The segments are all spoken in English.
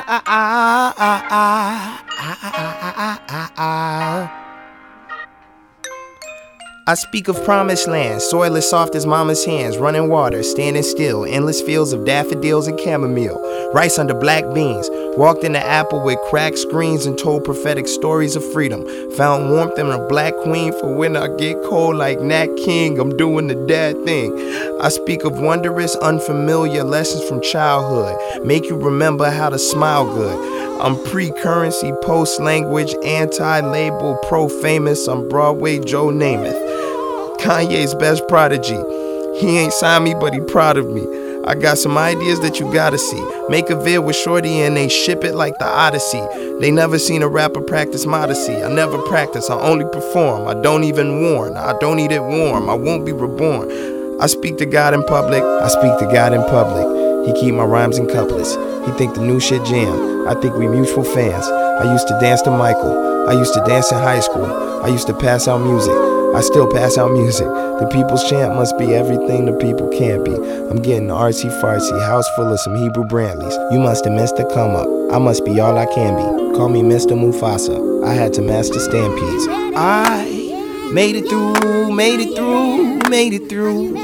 I speak of promised land, soil as soft as mama's hands, running water, standing still, endless fields of daffodils and chamomile, rice under black beans, walked in the apple with cracked screens and told prophetic stories of freedom, found warmth in a black queen for when I get cold like Nat King, I'm doing the dad thing. I speak of wondrous, unfamiliar lessons from childhood, make you remember how to smile good. I'm pre-currency, post-language, anti-label, pro-famous, I'm Broadway Joe Namath. Kanye's best prodigy. He ain't signed me, but he proud of me. I got some ideas that you gotta see. Make a vid with Shorty and they ship it like the Odyssey. They never seen a rapper practice modesty. I never practice, I only perform. I don't even warn, I don't eat it warm. I won't be reborn. I speak to God in public, I speak to God in public. He keep my rhymes in couplets. He think the new shit jam. I think we mutual fans. I used to dance to Michael. I used to dance in high school. I used to pass out music. I still pass out music. The people's chant must be everything the people can't be. I'm getting artsy fartsy, house full of some Hebrew Brantleys. You must have missed the come up. I must be all I can be. Call me Mr. Mufasa. I had to master stampedes. I made it through, made it through, made it through.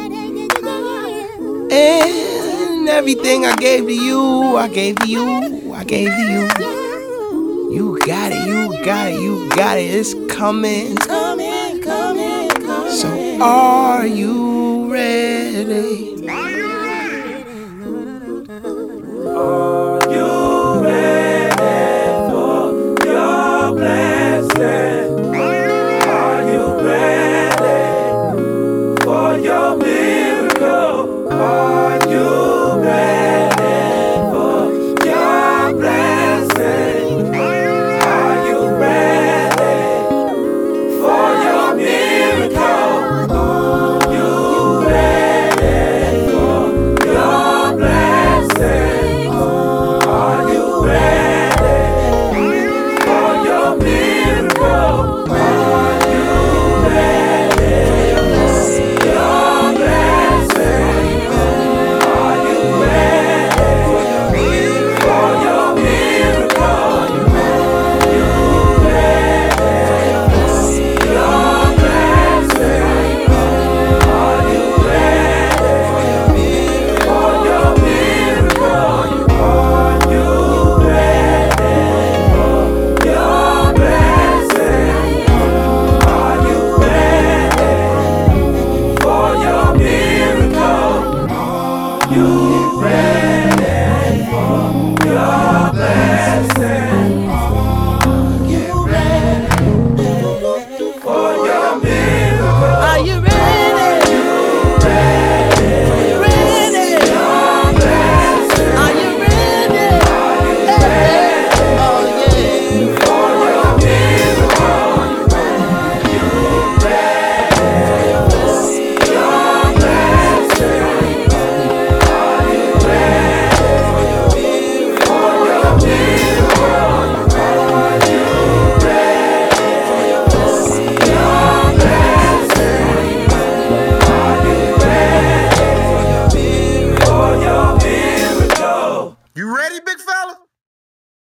And everything I gave to you, I gave to you, I gave to you. You got it, you got it, you got it. It's coming, coming, coming, coming. So are you ready? Are you ready for your blessing? Are you ready for your miracle? Are you ready for your blessing? Are you ready for your miracle? Are you ready for your blessing? Are you ready for your miracle? Are you ready for your blessing? Are you ready for your miracle? Are you ready for your blessing? Are you ready for your miracle? Are you ready for your blessing? Are you ready for your miracle? Are you